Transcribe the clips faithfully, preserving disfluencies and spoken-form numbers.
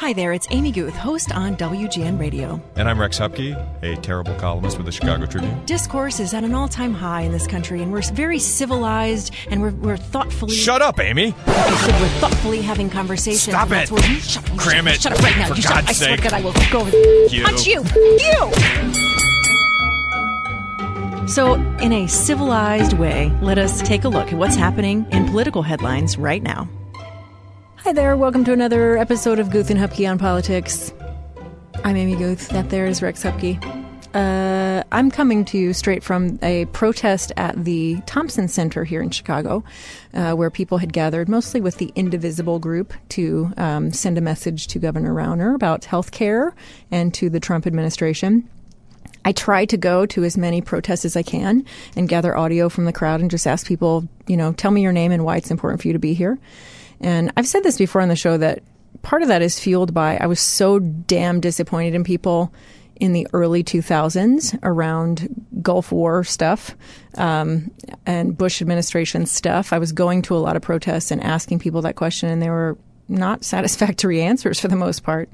Hi there, it's Amy Guth, host on W G N Radio. And I'm Rex Hupke, a terrible columnist with the Chicago Tribune. Discourse is at an all-time high in this country, and we're very civilized, and we're, we're thoughtfully... Shut up, Amy! I said we're thoughtfully having conversations. Stop it! Where you shut, you Cram shut, it! Shut up right now. For you God's shut up. I swear sake. to God, I will go over there. You. Punch you! You! So, in a civilized way, let us take a look at what's happening in political headlines right now. Hi there, welcome to another episode of Guth and Hupke on Politics. I'm Amy Guth, that there is Rex Hupke. Uh, I'm coming to you straight from a protest at the Thompson Center here in Chicago, uh, where people had gathered, mostly with the Indivisible group, to um, send a message to Governor Rauner about health care and to the Trump administration. I try to go to as many protests as I can and gather audio from the crowd and just ask people, you know, tell me your name and why it's important for you to be here. And I've said this before on the show that part of that is fueled by I was so damn disappointed in people in the early two thousands around Gulf War stuff um, and Bush administration stuff. I was going to a lot of protests and asking people that question, and they were not satisfactory answers for the most part.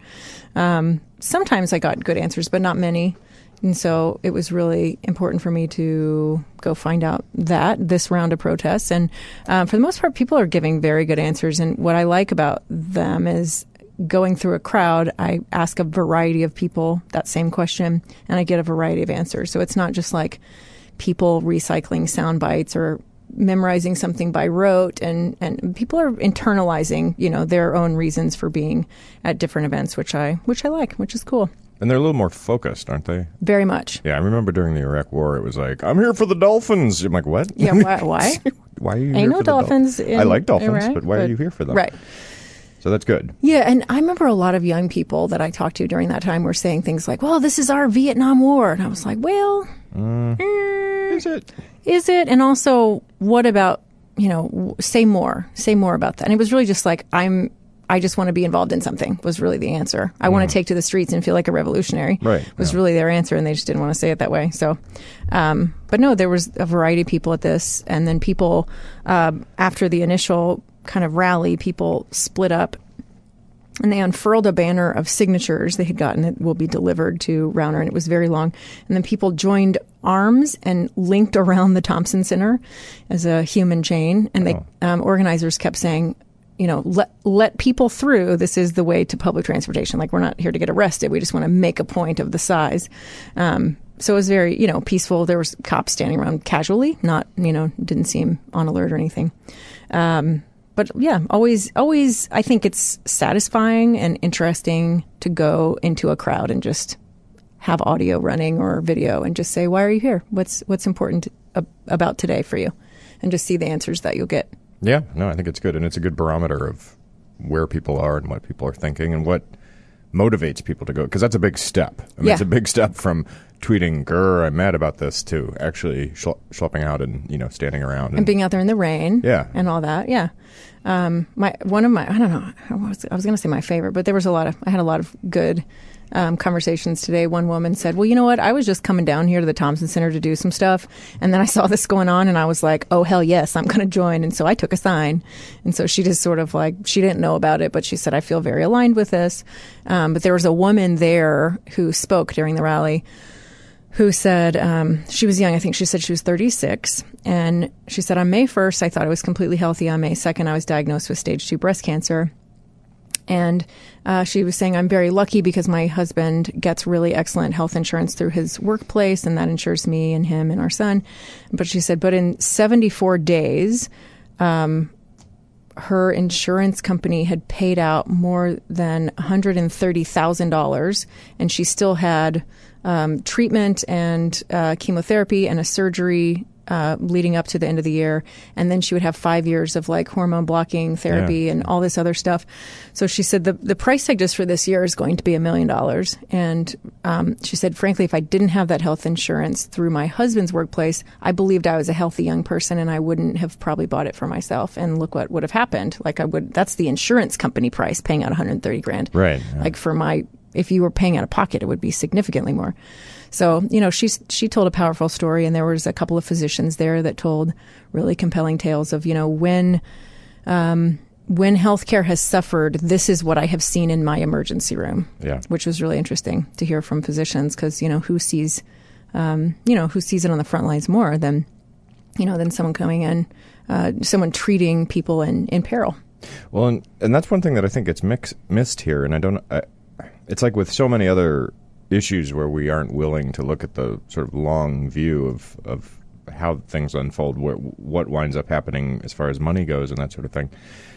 Um, sometimes I got good answers, but not many. And so it was really important for me to go find out that this round of protests. And uh, for the most part, people are giving very good answers. And what I like about them is going through a crowd, I ask a variety of people that same question, and I get a variety of answers. So it's not just like people recycling sound bites or memorizing something by rote, and, and people are internalizing, you know, their own reasons for being at different events, which I which I like, which is cool. And they're a little more focused, aren't they? Very much. Yeah, I remember during the Iraq War, it was like, I'm here for the dolphins. I'm like, what? Yeah, why? Why, why are you Ain't here no for dolphins the dolphins? in I like dolphins, Iraq, but why but, are you here for them? Right. So that's good. Yeah, and I remember a lot of young people that I talked to during that time were saying things like, well, this is our Vietnam War. And I was like, well, Mm. mm, Is it? is it? And also, what about, you know, w- say more, say more about that. And it was really just like, I'm, I just want to be involved in something was really the answer. I want to take to the streets and feel like a revolutionary. Right, Was yeah. really their answer, and they just didn't want to say it that way. So, um, but no, there was a variety of people at this, and then people, um, after the initial kind of rally, people split up, and they unfurled a banner of signatures they had gotten that will be delivered to Rauner, and it was very long. And then people joined arms and linked around the Thompson Center as a human chain, and they Oh. um, organizers kept saying, you know, let let people through. This is the way to public transportation. Like, we're not here to get arrested. We just want to make a point of the size. Um, so it was very, you know, peaceful. There was cops standing around casually, not, you know, didn't seem on alert or anything. Um, but yeah, always, always, I think it's satisfying and interesting to go into a crowd and just have audio running or video and just say, why are you here? What's, what's important ab- about today for you? And just see the answers that you'll get. Yeah, no, I think it's good. And it's a good barometer of where people are and what people are thinking and what motivates people to go. Because that's a big step. I mean, Yeah. It's a big step from tweeting, grr, I'm mad about this, to actually schle- schlepping out and, you know, standing around. And, And being out there in the rain. Yeah. And all that. Yeah. Um, my, one of my, I don't know, I was, I was going to say my favorite, but there was a lot of, I had a lot of good um, conversations today. One woman said, well, you know what? I was just coming down here to the Thompson Center to do some stuff. And then I saw this going on and I was like, oh, hell yes, I'm going to join. And so I took a sign. And so she just sort of like, she didn't know about it, but she said, I feel very aligned with this. Um, but there was a woman there who spoke during the rally who said, um, she was young. I think she said she was thirty-six. And she said, on May first, I thought I was completely healthy. On May second, I was diagnosed with stage two breast cancer. And uh, she was saying, I'm very lucky because my husband gets really excellent health insurance through his workplace, and that insures me and him and our son. But she said, but in seventy-four days, um, her insurance company had paid out more than one hundred thirty thousand dollars, and she still had um, treatment and uh, chemotherapy and a surgery uh, leading up to the end of the year. And then she would have five years of like hormone blocking therapy Yeah. and all this other stuff. So she said the, the price tag just for this year is going to be a million dollars. And um, she said, frankly, if I didn't have that health insurance through my husband's workplace, I believed I was a healthy young person and I wouldn't have probably bought it for myself. And look what would have happened. Like I would, that's the insurance company price, paying out one hundred thirty grand. Right. Yeah. Like for my, if you were paying out of pocket, it would be significantly more. So, you know, she's, she told a powerful story, and there was a couple of physicians there that told really compelling tales of, you know, when, um, when healthcare has suffered, this is what I have seen in my emergency room. Yeah. Which was really interesting to hear from physicians because, you know, who sees, um, you know, who sees it on the front lines more than, you know, than someone coming in, uh, someone treating people in, in peril. Well, and, and that's one thing that I think gets mix, missed here. And I don't, I, it's like with so many other issues where we aren't willing to look at the sort of long view of, of how things unfold, where, what winds up happening as far as money goes and that sort of thing.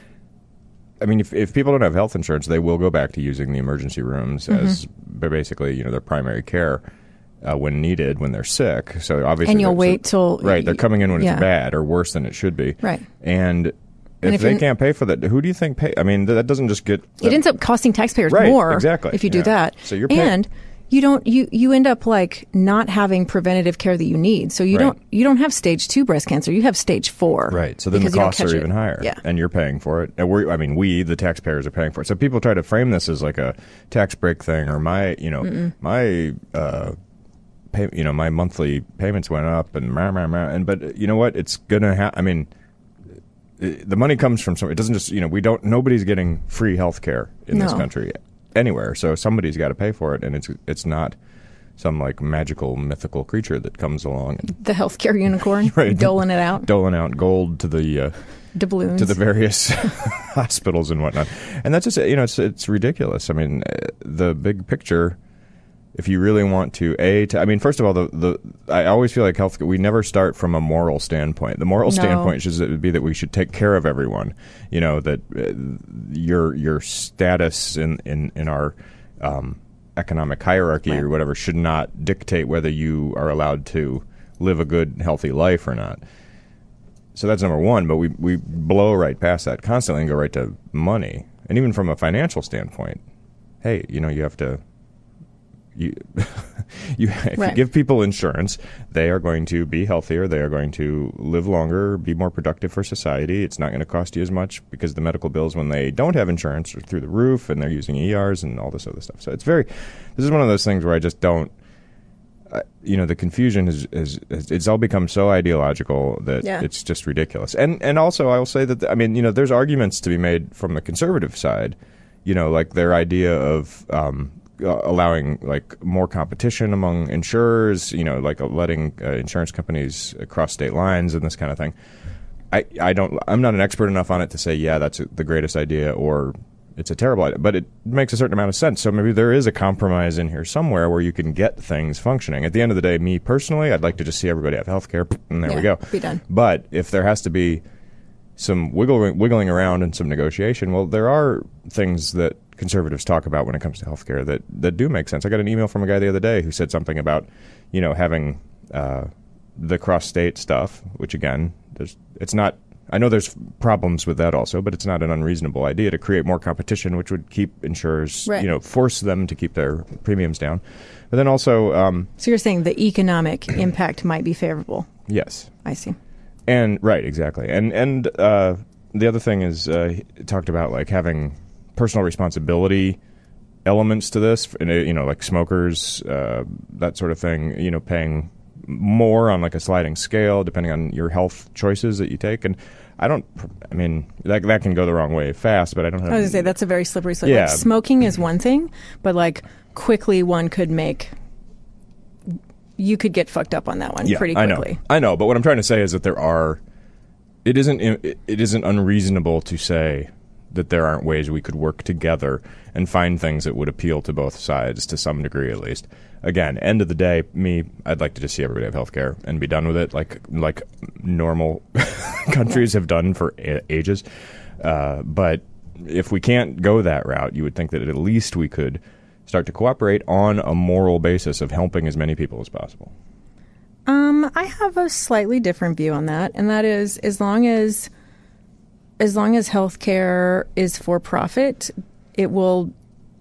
I mean, if, if people don't have health insurance, they will go back to using the emergency rooms mm-hmm. as basically, you know, their primary care uh, when needed, when they're sick. So obviously, and you'll wait so, till right. They're coming in when yeah. it's bad or worse than it should be. Right. And if, and if they can't pay for that, who do you think pay? I mean, that doesn't just get that, it ends up costing taxpayers right, more exactly. if you do yeah. that. So you're paying. And you don't you, you end up like not having preventative care that you need. So you right. don't you don't have stage two breast cancer. You have stage four. Right. So then the costs are even higher. Yeah. And you're paying for it. And we're, I mean, we, the taxpayers, are paying for it. So people try to frame this as like a tax break thing or my, you know, Mm-mm. my, uh, pay, you know, my monthly payments went up and rah, rah, rah. And, but you know what? It's going to have, I mean, it, the money comes from some, it doesn't just, you know, we don't, nobody's getting free health care in no. this country anywhere. So somebody's got to pay for it. And it's, it's not some like magical mythical creature that comes along and the healthcare unicorn right. doling it out, doling out gold to the uh, doubloons to the various hospitals and whatnot. And that's just, you know, it's it's ridiculous. I mean, uh, the big picture. If you really want to, a, to, I mean, first of all, the the I always feel like health. We never start from a moral standpoint. The moral no. standpoint should be that we should take care of everyone. You know, that uh, your your status in in in our um, economic hierarchy right. or whatever should not dictate whether you are allowed to live a good, healthy life or not. So that's number one. But we we blow right past that constantly and go right to money. And even from a financial standpoint, hey, you know, you have to. You, you, if right. you give people insurance, they are going to be healthier. They are going to live longer, be more productive for society. It's not going to cost you as much because the medical bills, when they don't have insurance, are through the roof, and they're using E Rs and all this other stuff. So it's very. This is one of those things where I just don't. Uh, you know, the confusion is, is, is it's all become so ideological that yeah. it's just ridiculous. And and also, I will say that the, I mean, you know, there's arguments to be made from the conservative side. You know, like their idea of. Um, Uh, allowing like more competition among insurers, you know, like uh, letting uh, insurance companies cross state lines and this kind of thing. I, I don't, I'm not an expert enough on it to say, yeah, that's a, the greatest idea or it's a terrible idea, but it makes a certain amount of sense. So maybe there is a compromise in here somewhere where you can get things functioning. At the end of the day, me personally, I'd like to just see everybody have health care and there yeah, we go. Be done. But if there has to be some wiggle, wiggling around and some negotiation, well, there are things that conservatives talk about when it comes to healthcare that, that do make sense. I got an email from a guy the other day who said something about, you know, having uh, the cross-state stuff, which again, there's, it's not. I know there's problems with that also, but it's not an unreasonable idea to create more competition, which would keep insurers, right. you know, force them to keep their premiums down. But then also, um, so you're saying the economic impact might be favorable. Yes, I see. And right, exactly. And and uh, the other thing is uh, he talked about like having personal responsibility elements to this, you know, like smokers, uh, that sort of thing, you know, paying more on like a sliding scale depending on your health choices that you take. And I don't, I mean, that that can go the wrong way fast, but I don't have... I was going to say, that's a very slippery slope. Yeah. Like, smoking is one thing, but like quickly one could make... You could get fucked up on that one yeah, pretty quickly. I know. I know, but what I'm trying to say is that there are... It isn't, it isn't unreasonable to say that there aren't ways we could work together and find things that would appeal to both sides to some degree at least. Again, end of the day, me, I'd like to just see everybody have health care and be done with it like like normal countries have done for a- ages. Uh, but if we can't go that route, you would think that at least we could start to cooperate on a moral basis of helping as many people as possible. Um, I have a slightly different view on that, and that is as long as... As long as healthcare is for profit, it will.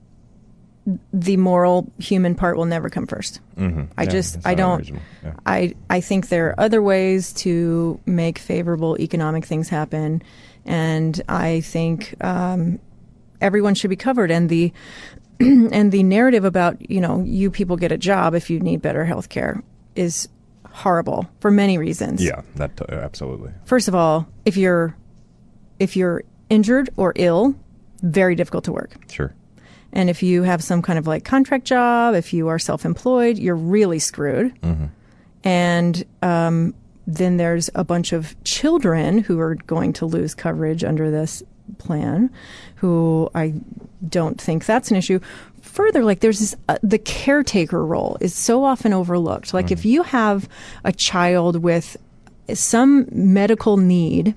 The moral human part will never come first. Mm-hmm. I yeah, just, I don't, yeah. I, I think there are other ways to make favorable economic things happen, and I think um, everyone should be covered. And the, and the narrative about, you know, you people get a job if you need better healthcare is horrible for many reasons. Yeah, that uh, absolutely. First of all, if you're If you're injured or ill, very difficult to work. Sure. And if you have some kind of like contract job, if you are self-employed, you're really screwed. Mm-hmm. And um, then there's a bunch of children who are going to lose coverage under this plan, who I don't think that's an issue. Further, like there's this, uh, the caretaker role is so often overlooked. Like mm-hmm. if you have a child with some medical need,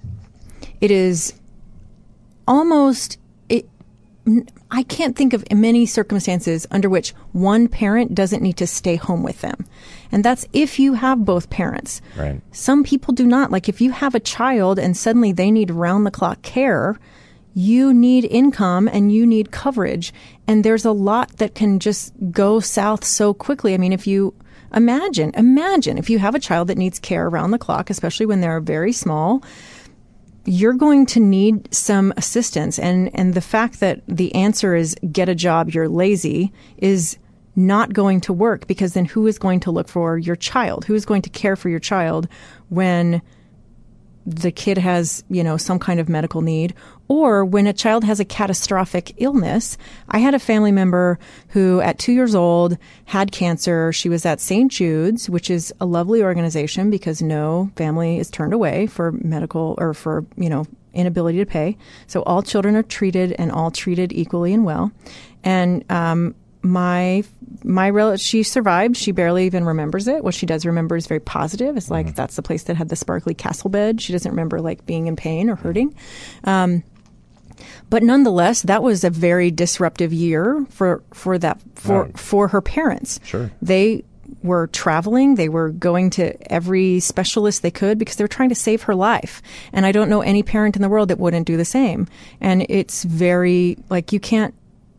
it is almost, it, I can't think of many circumstances under which one parent doesn't need to stay home with them. And that's if you have both parents. Right. Some people do not. Like if you have a child and suddenly they need round-the-clock care, you need income and you need coverage. And there's a lot that can just go south so quickly. I mean, if you imagine, imagine if you have a child that needs care around the clock, especially when they're very small, you're going to need some assistance. And, and the fact that the answer is get a job, you're lazy, is not going to work, because then who is going to look for your child? Who is going to care for your child when the kid has, you know, some kind of medical need, or when a child has a catastrophic illness? I had a family member who at two years old had cancer. She was at Saint Jude's, which is a lovely organization because no family is turned away for medical or for, you know, inability to pay. So all children are treated and all treated equally and well. And, um, My my relative, she survived. She barely even remembers it. What she does remember is very positive. It's like mm-hmm. that's the place that had the sparkly castle bed. She doesn't remember like being in pain or hurting. Um, but nonetheless, that was a very disruptive year for for that for right. for her parents. Sure, they were traveling. They were going to every specialist they could because they were trying to save her life. And I don't know any parent in the world that wouldn't do the same. And it's very like you can't.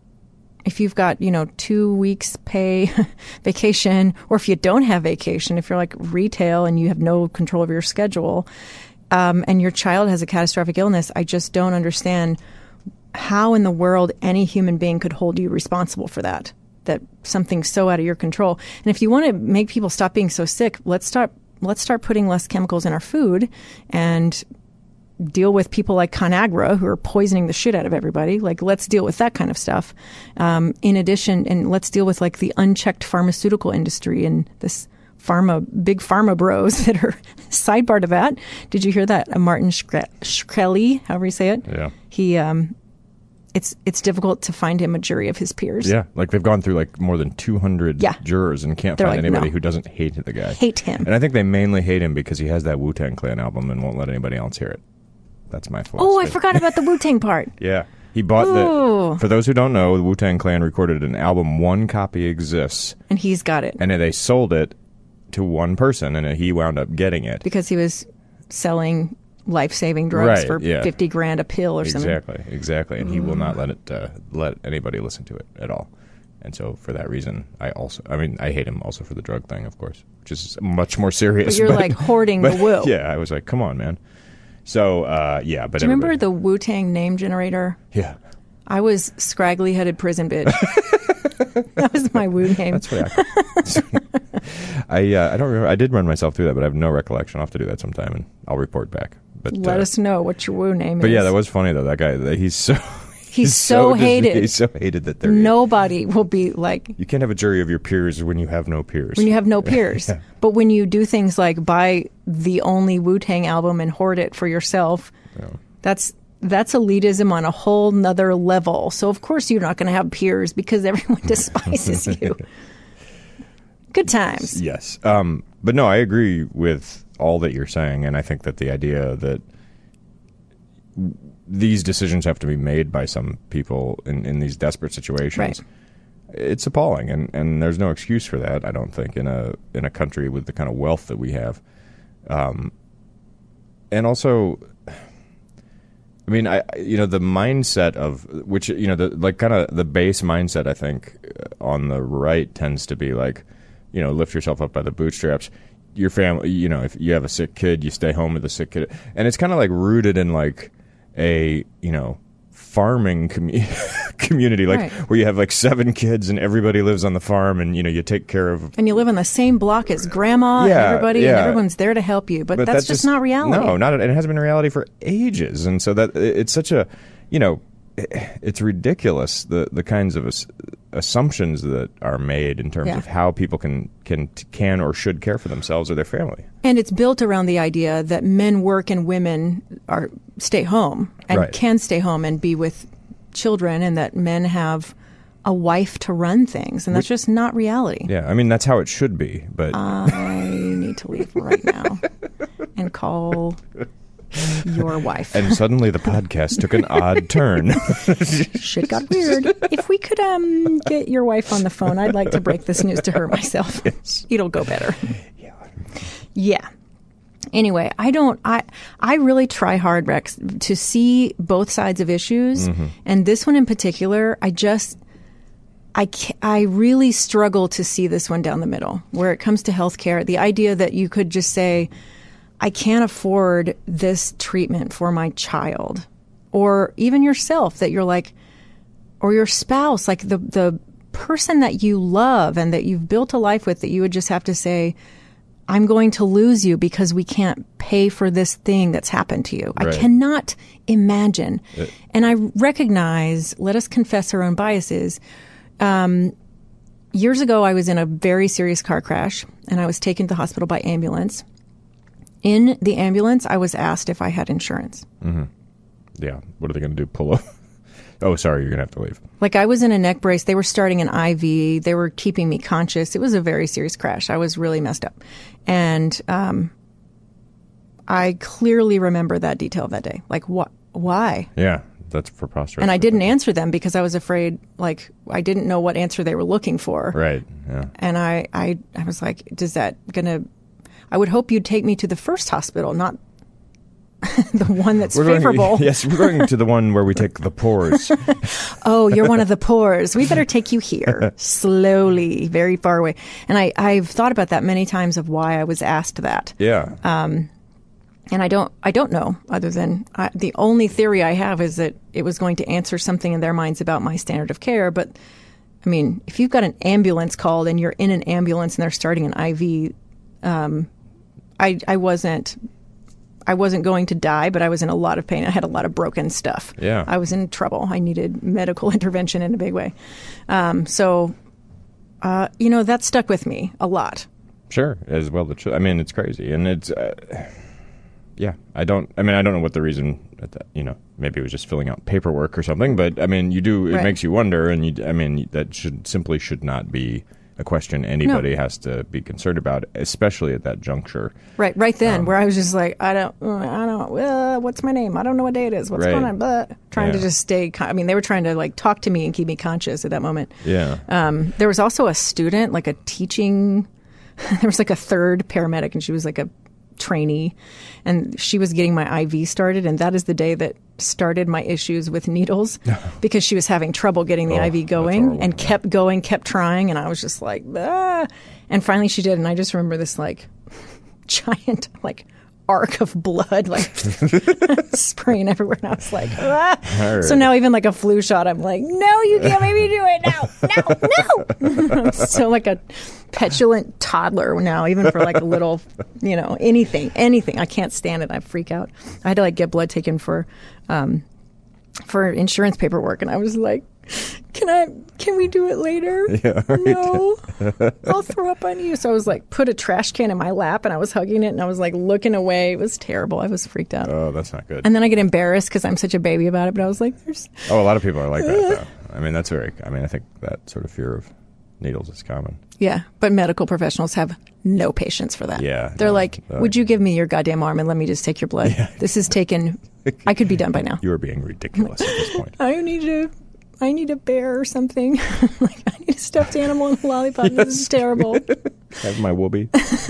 If you've got, you know, two weeks pay vacation, or if you don't have vacation, if you're like retail and you have no control over your schedule, um, and your child has a catastrophic illness, I just don't understand how in the world any human being could hold you responsible for that, that something's so out of your control. And if you want to make people stop being so sick, let's start, let's start putting less chemicals in our food and deal with people like ConAgra who are poisoning the shit out of everybody. Like, let's deal with that kind of stuff. Um, in addition, and let's deal with like the unchecked pharmaceutical industry and this pharma, big pharma bros that are sidebar to that. Did you hear that? Uh, Martin Shkre- Shkreli, however you say it. Yeah. He, um, it's, it's difficult to find him a jury of his peers. Yeah. Like they've gone through like more than two hundred yeah. jurors and can't They're find like, anybody no. who doesn't hate the guy. Hate him. And I think they mainly hate him because he has that Wu-Tang Clan album and won't let anybody else hear it. That's my philosophy. Oh, I forgot about the Wu-Tang part. Yeah. He bought Ooh. the... For those who don't know, the Wu-Tang Clan recorded an album, one copy exists. And he's got it. And they sold it to one person, and he wound up getting it. Because he was selling life-saving drugs right, for yeah. fifty grand a pill or exactly, something. Exactly, exactly. And mm. he will not let it uh, let anybody listen to it at all. And so for that reason, I also... I mean, I hate him also for the drug thing, of course, which is much more serious. But you're but, like hoarding but, the woo. Yeah, I was like, come on, man. So, uh, yeah, but do you remember the Wu-Tang name generator? Yeah. I was scraggly-headed prison bitch. That was my Wu name. That's what I... I, uh, I don't remember. I did run myself through that, but I have no recollection. I'll have to do that sometime, and I'll report back. But let uh, us know what your Wu name but is. But yeah, that was funny, though. That guy, he's so... He's, he's so, so hated. He's so hated that there nobody will be like... You can't have a jury of your peers when you have no peers. When you have no peers. Yeah. But when you do things like buy the only Wu-Tang album and hoard it for yourself, yeah. that's that's elitism on a whole nother level. So of course you're not going to have peers because everyone despises you. Good times. Yes. Um, but no, I agree with all that you're saying, and I think that the idea that these decisions have to be made by some people in, in these desperate situations. Right. It's appalling, and, and there's no excuse for that, I don't think, in a in a country with the kind of wealth that we have. Um, and also, I mean, I you know, the mindset of, which, you know, the like kind of the base mindset, I think, on the right tends to be like, you know, lift yourself up by the bootstraps. Your family, you know, if you have a sick kid, you stay home with the sick kid. And it's kind of like rooted in like, a, you know, farming commu- community, like Right. where you have like seven kids and everybody lives on the farm, and you know you take care of. And you live in the same block as grandma Yeah, and everybody, yeah. and everyone's there to help you. But, But that's, just not reality. No, not. It hasn't been a reality for ages, and so that it's such a, you know, it's ridiculous the the kinds of ass- assumptions that are made in terms Yeah. of how people can can can or should care for themselves or their family. And it's built around the idea that men work and women are stay home and Right. can stay home and be with children, and that men have a wife to run things, and that's just not reality. Yeah, I mean that's how it should be, but I need to leave right now and call your wife. and suddenly the podcast took an odd turn. Shit got weird. If we could um, get your wife on the phone, I'd like to break this news to her myself. Yes. It'll go better. Yeah. Yeah. Anyway, I don't. I I really try hard, Rex, to see both sides of issues, Mm-hmm. and this one in particular, I just. I, ca- I really struggle to see this one down the middle where it comes to healthcare. The idea that you could just say, I can't afford this treatment for my child, or even yourself, that you're like, or your spouse, like the, the person that you love and that you've built a life with, that you would just have to say, I'm going to lose you because we can't pay for this thing that's happened to you. Right. I cannot imagine. And I recognize, let us confess our own biases. Um, years ago, I was in a very serious car crash, and I was taken to the hospital by ambulance. In the ambulance, I was asked if I had insurance. Mm-hmm. Yeah. What are they going to do? Pull up? Oh, sorry. You're going to have to leave. Like, I was in a neck brace. They were starting an I V. They were keeping me conscious. It was a very serious crash. I was really messed up. And um, I clearly remember that detail of that day. Like, wh- why? Yeah. That's preposterous. And I didn't answer them because I was afraid, like, I didn't know what answer they were looking for. Right. Yeah. And I, I, I was like, does that going to, I would hope you'd take me to the first hospital, not the one that's We're going- favorable. yes, we're going to the one where we take the pores. Oh, you're one of the poors. We better take you here, slowly, very far away. And I, I've thought about that many times of why I was asked that. Yeah. Um, and I don't, I don't know. Other than I, the only theory I have is that it was going to answer something in their minds about my standard of care. But I mean, if you've got an ambulance called and you're in an ambulance and they're starting an I V, um, I, I wasn't. I wasn't going to die, but I was in a lot of pain. I had a lot of broken stuff. Yeah. I was in trouble. I needed medical intervention in a big way. Um, so, uh, you know, that stuck with me a lot. Sure, as well. The I mean, it's crazy, and it's uh, yeah. I don't. I mean, I don't know what the reason. At that, you know, maybe it was just filling out paperwork or something. But I mean, you do. It Right. makes you wonder, and you. I mean, that should simply should not be a question anybody has to be concerned about, especially at that juncture. Right, right then, Um, where I was just like, I don't, I don't. Uh, what's my name? I don't know what day it is. What's Right. going on? But trying to Yeah. just stay. Con- I mean, they were trying to like talk to me and keep me conscious at that moment. Yeah. Um, there was also a student, like a teaching. There was like a third paramedic, and she was like a trainee, and she was getting my I V started, and that is the day that started my issues with needles because she was having trouble getting the Oh, I V that's going horrible. and kept going, kept trying, and I was just like, ah. And finally she did, and I just remember this like giant like arc of blood like spraying everywhere, and I was like, ah. Heard. So now even like a flu shot, I'm like, no, you can't make me do it now, no, no. I'm still like a petulant toddler now, even for like a little, you know, anything, anything. I can't stand it. I freak out. I had to like get blood taken for, um, for insurance paperwork, and I was like, can I, can we do it later? Yeah, right. No, I'll throw up on you. So I was like, put a trash can in my lap, and I was hugging it, and I was like looking away. It was terrible. I was freaked out. Oh, that's not good. And then I get embarrassed because I'm such a baby about it. But I was like, "There's Oh, a lot of people are like that, though. I mean, that's very. I mean, I think that sort of fear of needles is common. yeah." But medical professionals have no patience for that. Yeah, they're no, like, no. "Would you give me your goddamn arm and let me just take your blood? This is taken. I could be done by now. You are being ridiculous at this point. I need a, I need a bear or something. Like I need a stuffed animal and a lollipop. This is terrible. Have my whoopee.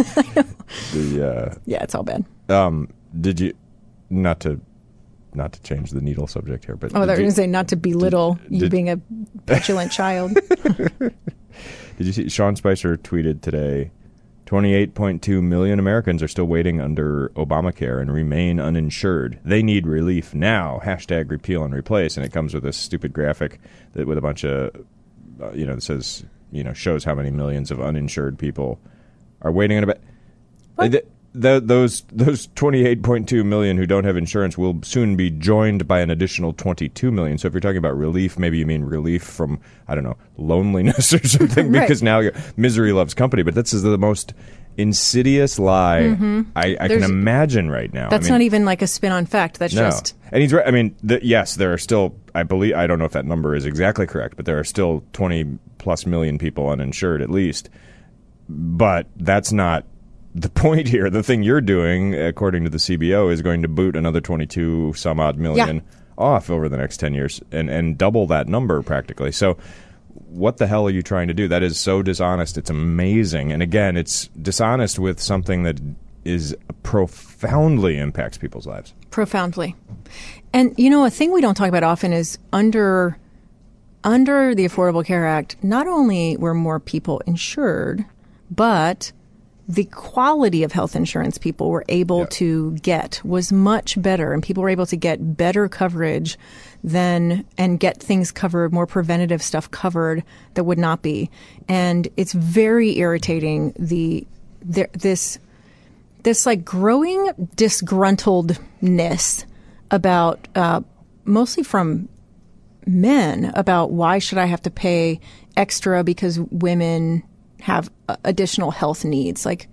the Yeah, it's all bad. uh, um, did you not to not to change the needle subject here, but Oh, did they're you, going to say not to belittle you did- being a petulant child. did you see Sean Spicer tweeted today? twenty-eight point two million Americans are still waiting under Obamacare and remain uninsured. They need relief now. Hashtag repeal and replace. And it comes with this stupid graphic that with a bunch of, uh, you know, that says, you know, shows how many millions of uninsured people are waiting on a bed. The, the, those those twenty-eight point two million who don't have insurance will soon be joined by an additional twenty-two million. So if you're talking about relief, maybe you mean relief from, I don't know, loneliness or something, right. because now you're, misery loves company. But this is the most insidious lie mm-hmm. I, I can imagine right now. That's I mean, not even like a spin on fact. That's no. just... And he's right. I mean, the, yes, there are still, I believe, I don't know if that number is exactly correct, but there are still twenty plus million people uninsured at least. But that's not the point here. The thing you're doing, according to the C B O, is going to boot another twenty-two some odd million yeah. off over the next ten years and, and double that number practically. So what the hell are you trying to do? That is so dishonest. It's amazing. And again, it's dishonest with something that is profoundly impacts people's lives. Profoundly. And, you know, a thing we don't talk about often is under under the Affordable Care Act, not only were more people insured, but the quality of health insurance people were able yeah. to get was much better, and people were able to get better coverage than and get things covered, more preventative stuff covered that would not be. And it's very irritating the, the this this like growing disgruntledness about uh, mostly from men about why should I have to pay extra because women have additional health needs. Like,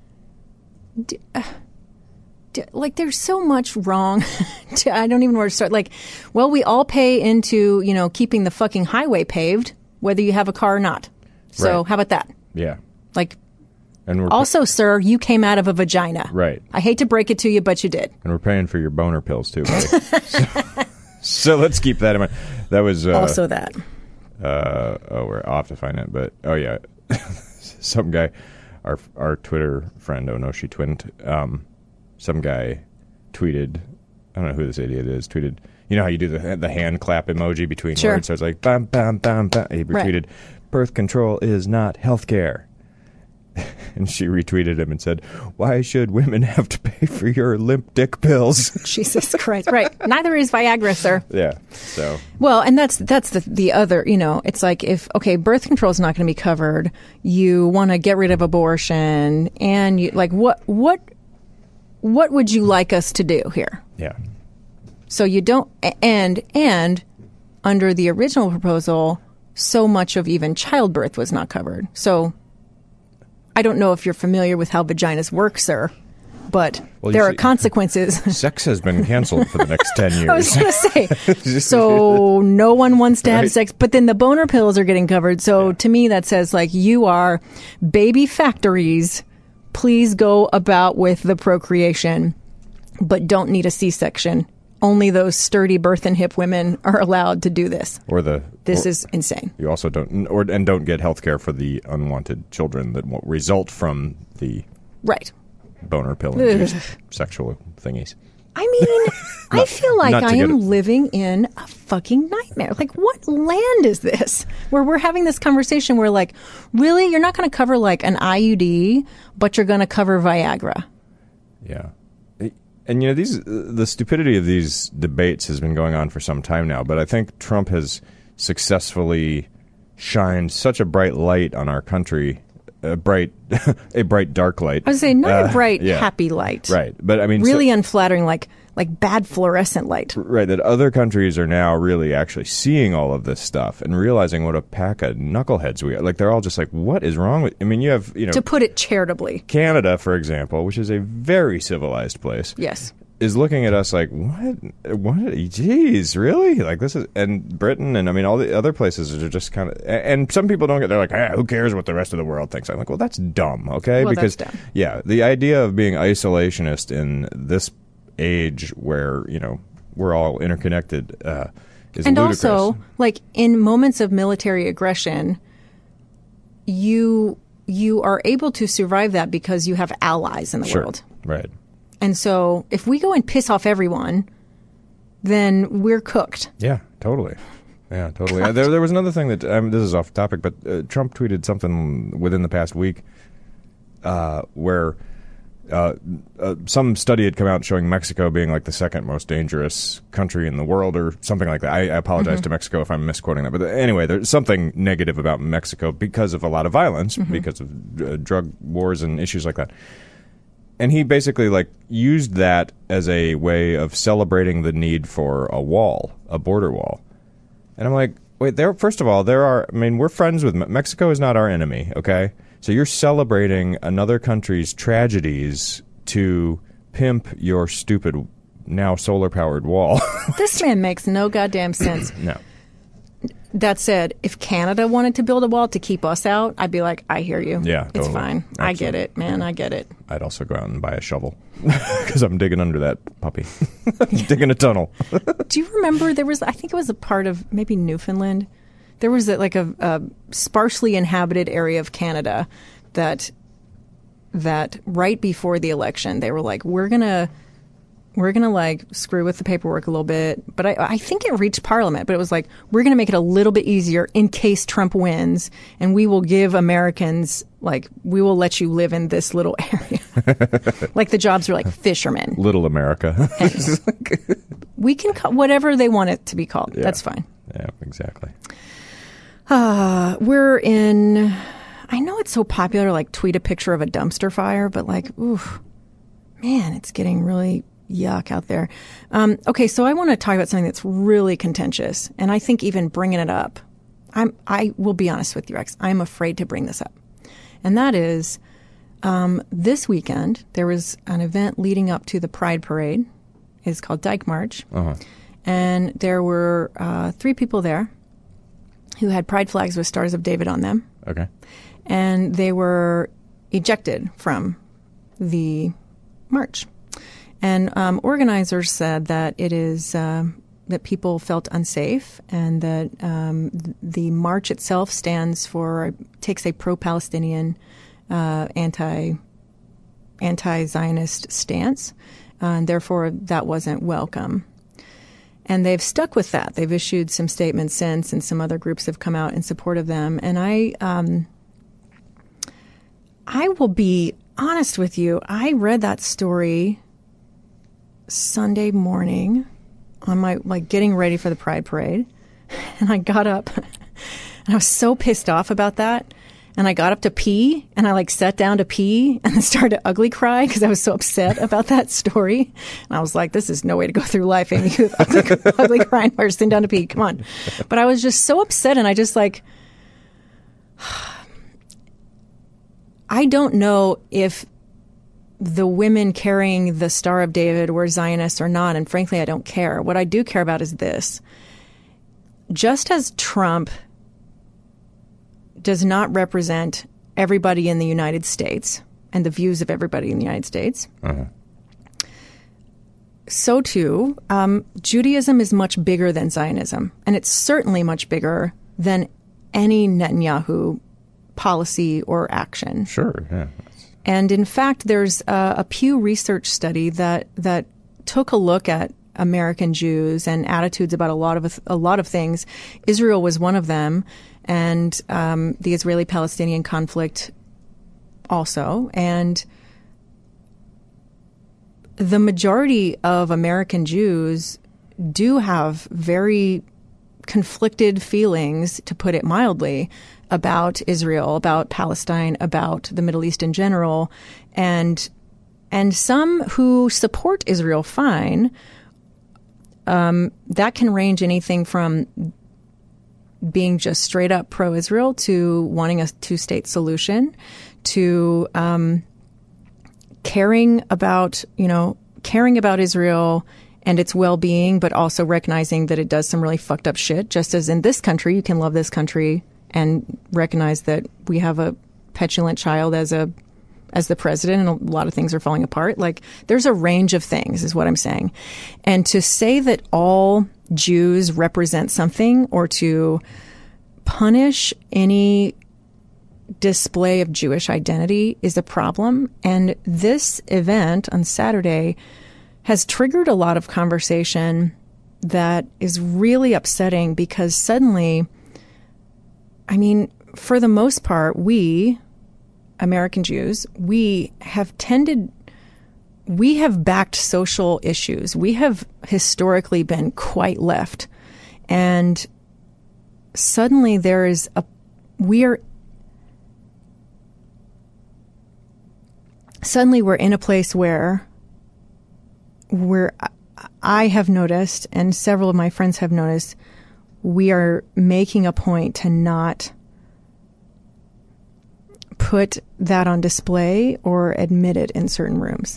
d- uh, d- like there's so much wrong. to, I don't even know where to start. Like, well, we all pay into, you know, keeping the fucking highway paved, whether you have a car or not. So right. how about that? Yeah. Like, and we're also, pa- sir, you came out of a vagina. Right. I hate to break it to you, but you did. And we're paying for your boner pills too, buddy. so, so let's keep that in mind. That was uh, also that. Uh, oh, we're off to find it, but oh yeah. Some guy, our our Twitter friend, oh no, she twinned. Um, some guy tweeted, I don't know who this idiot is, tweeted, you know how you do the the hand clap emoji between sure. words? So it's like, bam, bam, bam, bam. He retweeted, right. Birth control is not healthcare. And she retweeted him and said, why should women have to pay for your limp dick pills? Jesus Christ. Right. Neither is Viagra, sir. Yeah. So. Well, and that's that's the the other, you know, it's like if, okay, birth control is not going to be covered. You want to get rid of abortion. And you like what what what would you like us to do here? Yeah. So you don't and and under the original proposal, so much of even childbirth was not covered. So I don't know if you're familiar with how vaginas work, sir, but well, there are see, consequences. Sex has been canceled for the next ten years. I was going to say, so no one wants to have right. sex, but then the boner pills are getting covered. So yeah. to me, that says, like, you are baby factories. Please go about with the procreation, but don't need a C-section. Only those sturdy birth and hip women are allowed to do this. Or the this or is insane. You also don't, or and don't get health care for the unwanted children that will result from the right boner pill induced sexual thingies. I mean, not, I feel like I am living in a fucking nightmare. Like, what land is this where we're having this conversation where, like, really, you're not going to cover like an I U D, but you're going to cover Viagra? Yeah. And, you know, these the stupidity of these debates has been going on for some time now, but I think Trump has successfully shined such a bright light on our country, a bright, a bright dark light. I would say not uh, a bright, yeah. happy light. Right. But, I mean... Really so, unflattering, like like bad fluorescent light. Right, that other countries are now really actually seeing all of this stuff and realizing what a pack of knuckleheads we are. Like, they're all just like, what is wrong with... I mean, you have, you know... To put it charitably. Canada, for example, which is a very civilized place. Yes. Is looking at us like, what? What? Jeez, really? Like, this is... And Britain and, I mean, all the other places are just kind of... And some people don't get... They're like, ah, who cares what the rest of the world thinks? I'm like, well, that's dumb, okay? Well, because, that's dumb. Yeah, the idea of being isolationist in this age where, you know, we're all interconnected uh, is and ludicrous. And also, like, in moments of military aggression, you you are able to survive that because you have allies in the sure. world. Right. And so if we go and piss off everyone, then we're cooked. Yeah, totally. Yeah, totally. Uh, there, there was another thing that, um, this is off topic, but uh, Trump tweeted something within the past week uh, where uh, uh, some study had come out showing Mexico being like the second most dangerous country in the world or something like that. I, I apologize mm-hmm. to Mexico if I'm misquoting that. But anyway, there's something negative about Mexico because of a lot of violence, mm-hmm. because of uh, drug wars and issues like that. And he basically like used that as a way of celebrating the need for a wall, a border wall. And I'm like, wait, there. First of all, there are, I mean, we're friends with, Mexico is not our enemy, okay? So you're celebrating another country's tragedies to pimp your stupid, now solar-powered wall. This man makes no goddamn sense. No. That said, if Canada wanted to build a wall to keep us out, I'd be like, I hear you. Yeah, It's totally. fine. Absolutely. I get it, man. I get it. I'd also go out and buy a shovel because I'm digging under that puppy. Digging a tunnel. Do you remember there was, I think it was a part of maybe Newfoundland. There was a, like a, a sparsely inhabited area of Canada that that right before the election, they were like, we're going to, we're going to like screw with the paperwork a little bit. But I, I think it reached Parliament, but it was like, we're going to make it a little bit easier in case Trump wins. And we will give Americans, like, we will let you live in this little area. Like the jobs are like fishermen. Little America. We can call whatever they want it to be called. Yeah. That's fine. Yeah, exactly. Uh, we're in, I know it's so popular to like tweet a picture of a dumpster fire, but like, oof, man, it's getting really yuck out there. Um, okay, so I want to talk about something that's really contentious, and I think even bringing it up, I'm, I will be honest with you, Rex, I'm afraid to bring this up. And that is, um, this weekend, there was an event leading up to the Pride Parade. It's called Dyke March. Uh-huh. And there were uh, three people there who had pride flags with Stars of David on them. Okay. And they were ejected from the march. And um, organizers said that it is uh, that people felt unsafe, and that um, th- the march itself stands for takes a pro-Palestinian, uh, anti anti-Zionist stance, uh, and therefore that wasn't welcome. And they've stuck with that. They've issued some statements since, and some other groups have come out in support of them. And I, um, I will be honest with you. I read that story Sunday morning on my, like, getting ready for the Pride Parade. And I got up and I was so pissed off about that. And I got up to pee, and I like sat down to pee and then started to ugly cry because I was so upset about that story. And I was like, this is no way to go through life, Amy, with ugly, ugly crying while you're sitting down to pee. Come on. But I was just so upset, and I just like, I don't know if the women carrying the Star of David were Zionists or not. And frankly, I don't care. What I do care about is this. Just as Trump does not represent everybody in the United States and the views of everybody in the United States, uh-huh. so too, um, Judaism is much bigger than Zionism. And it's certainly much bigger than any Netanyahu policy or action. Sure, yeah. And in fact, there's a, a Pew Research study that that took a look at American Jews and attitudes about a lot of a lot of things. Israel was one of them, and um, the Israeli-Palestinian conflict also. And the majority of American Jews do have very conflicted feelings, to put it mildly, about Israel, about Palestine, about the Middle East in general. And and some who support Israel fine, um, that can range anything from being just straight up pro-Israel to wanting a two-state solution, to um, caring about, you know, caring about Israel and its well-being, but also recognizing that it does some really fucked up shit. Just as in this country, you can love this country and recognize that we have a petulant child as a as the president, and a lot of things are falling apart. Like, there's a range of things, is what I'm saying. And to say that all Jews represent something, or to punish any display of Jewish identity, is a problem. And this event on Saturday has triggered a lot of conversation that is really upsetting, because suddenly, I mean, for the most part, we American Jews, we have tended, we have backed social issues. We have historically been quite left. And suddenly there is a, we are, suddenly we're in a place where we're, I have noticed, and several of my friends have noticed, we are making a point to not put that on display or admit it in certain rooms.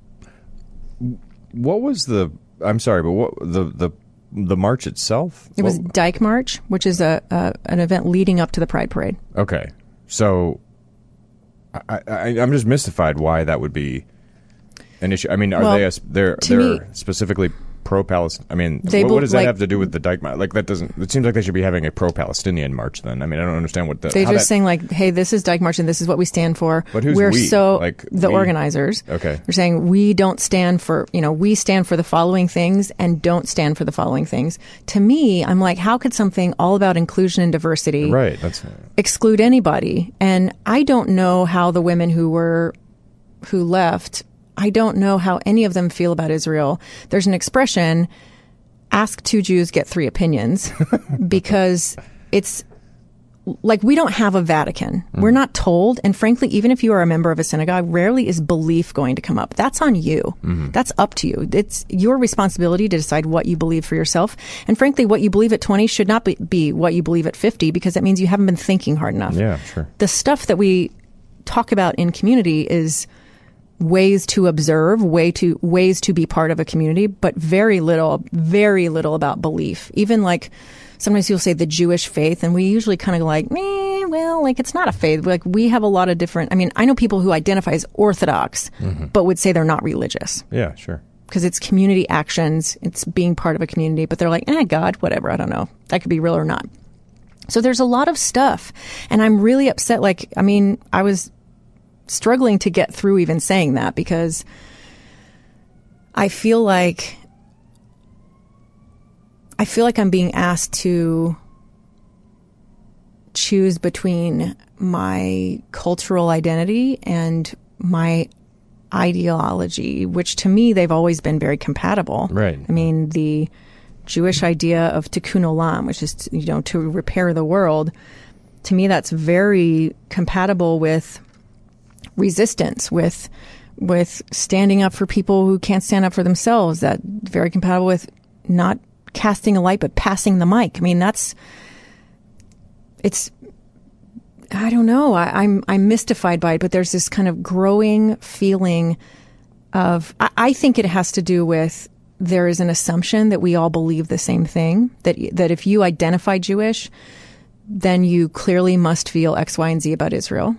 What was the, I'm sorry, but what, the, the, the march itself? It was what, Dyke March, which is a, a an event leading up to the Pride Parade. Okay. So I, I, I'm just mystified why that would be an issue. I mean, are well, they, a, they're, they're me, specifically pro-Palestine? I mean, they what, both, what does that like, have to do with the Dyke March? Like, that doesn't, it seems like they should be having a pro-Palestinian march then. I mean, I don't understand what the... They're just that, saying, like, hey, this is Dyke March and this is what we stand for. But who's We're we? so... Like, the we? organizers. Okay. They're saying we don't stand for, you know, we stand for the following things and don't stand for the following things. To me, I'm like, how could something all about inclusion and diversity right, that's, exclude anybody? And I don't know how the women who were, who left, I don't know how any of them feel about Israel. There's an expression, ask two Jews, get three opinions, because it's like we don't have a Vatican. Mm. We're not told. And frankly, even if you are a member of a synagogue, rarely is belief going to come up. That's on you. Mm-hmm. That's up to you. It's your responsibility to decide what you believe for yourself. And frankly, what you believe at twenty should not be, be what you believe at fifty, because that means you haven't been thinking hard enough. Yeah, sure. The stuff that we talk about in community is ways to observe, way to ways to be part of a community, but very little, very little about belief. Even like sometimes you'll say the Jewish faith, and we usually kind of like, eh, well, like it's not a faith. Like we have a lot of different. I mean, I know people who identify as Orthodox, mm-hmm. but would say they're not religious. Yeah, sure. Because it's community actions, it's being part of a community, but they're like, eh, God, whatever, I don't know, that could be real or not. So there's a lot of stuff, and I'm really upset. Like, I mean, I was struggling to get through even saying that because I feel like I feel like I'm being asked to choose between my cultural identity and my ideology, which to me they've always been very compatible. Right. I mean, the Jewish idea of tikkun olam, which is, you know, to repair the world, to me that's very compatible with resistance, with with standing up for people who can't stand up for themselves. That very compatible with not casting a light but passing the mic. I mean, that's it's I don't know. I, I'm I'm mystified by it, but there's this kind of growing feeling of I, I think it has to do with there is an assumption that we all believe the same thing, that that if you identify Jewish, then you clearly must feel X, Y, and Z about Israel.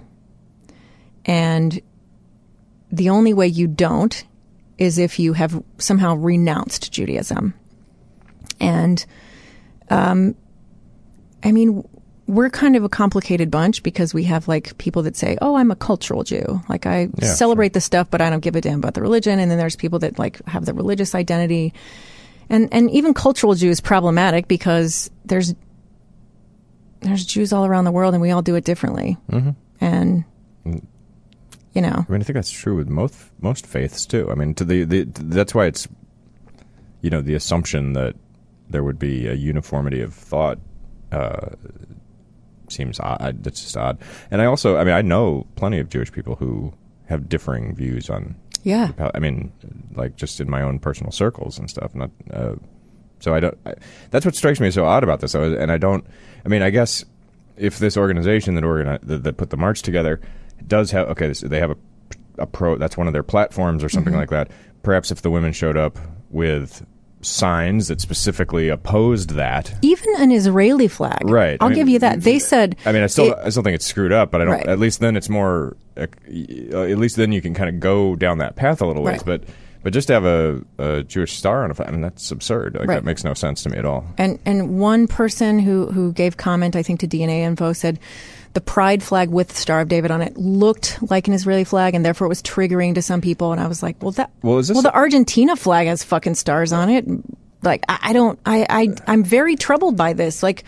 And the only way you don't is if you have somehow renounced Judaism. And, um, I mean, we're kind of a complicated bunch because we have like people that say, oh, I'm a cultural Jew. Like I yeah, celebrate sure. the stuff, but I don't give a damn about the religion. And then there's people that like have the religious identity. And, and even cultural Jew is problematic because there's, there's Jews all around the world and we all do it differently. Mm-hmm. And, you know, I mean, I think that's true with most most faiths too. I mean, to the, the that's why it's, you know, the assumption that there would be a uniformity of thought uh, seems odd. That's just odd. And I also, I mean, I know plenty of Jewish people who have differing views on. Yeah. I mean, like just in my own personal circles and stuff. Not uh, so I don't. I, that's what strikes me as so odd about this. And I don't. I mean, I guess if this organization that organi- that, that put the march together does have, okay, this, they have a, a pro, that's one of their platforms or something mm-hmm. like that. Perhaps if the women showed up with signs that specifically opposed that. Even an Israeli flag. Right. I'll I mean, give you that. They said. I mean, I still, it, I still think it's screwed up, but I don't, right. at least then it's more, uh, at least then you can kind of go down that path a little ways. Right. But, but just to have a, a Jewish star on a flag, I mean, that's absurd. Like, right. That makes no sense to me at all. And, and one person who, who gave comment, I think to D N A Info, said, the pride flag with the Star of David on it looked like an Israeli flag, and therefore it was triggering to some people. And I was like, well, that, well, is this well, the Argentina flag has fucking stars on it. Like, I, I don't, I, I, I'm very troubled by this. Like,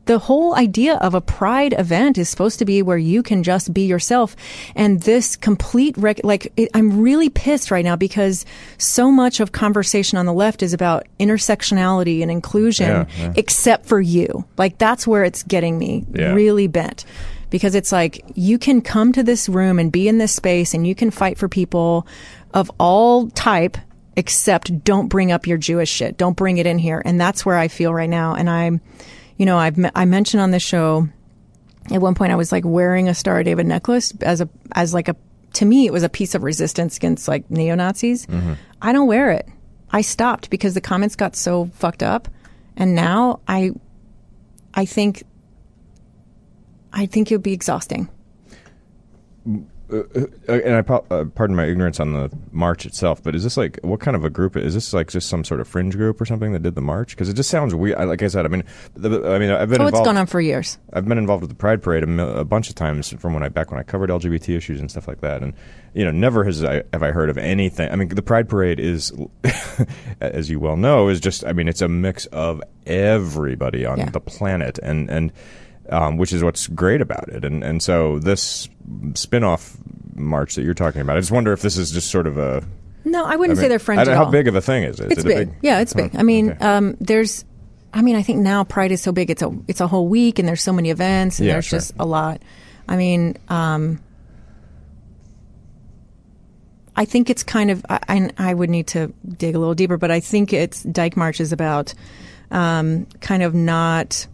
the whole idea of a pride event is supposed to be where you can just be yourself. And this complete, rec- like, it, I'm really pissed right now because so much of conversation on the left is about intersectionality and inclusion, yeah, yeah. except for you. Like, that's where it's getting me yeah. really bent. Because it's like, you can come to this room and be in this space and you can fight for people of all type, except don't bring up your Jewish shit. Don't bring it in here. And that's where I feel right now. And I'm, you know, I've I mentioned on this show at one point I was like wearing a Star of David necklace as a as like a to me it was a piece of resistance against like neo-Nazis. Mm-hmm. I don't wear it. I stopped because the comments got so fucked up, and now I I think I think it would be exhausting. Uh, uh, and I uh, pardon my ignorance on the march itself, but is this like what kind of a group? Is this like just some sort of fringe group or something that did the march? Because it just sounds weird. I, like I said, I mean, the, I mean, I've been. Oh, involved, it's gone on for years. I've been involved with the Pride Parade a, a bunch of times from when I back when I covered L G B T issues and stuff like that, and you know, never has I have I heard of anything. I mean, the Pride Parade is, as you well know, is just. I mean, it's a mix of everybody on yeah. the planet, and and. Um, which is what's great about it. And and so this spin-off march that you're talking about, I just wonder if this is just sort of a... No, I wouldn't I mean, say they're fringe I don't at know, all. how big of a thing is it? It's is it big. big. Yeah, it's big. Oh, I mean, okay. um, there's... I mean, I think now Pride is so big. It's a it's a whole week, and there's so many events, and yeah, there's sure. just a lot. I mean, um, I think it's kind of... I, I, I would need to dig a little deeper, but I think it's... Dyke March is about um, kind of not...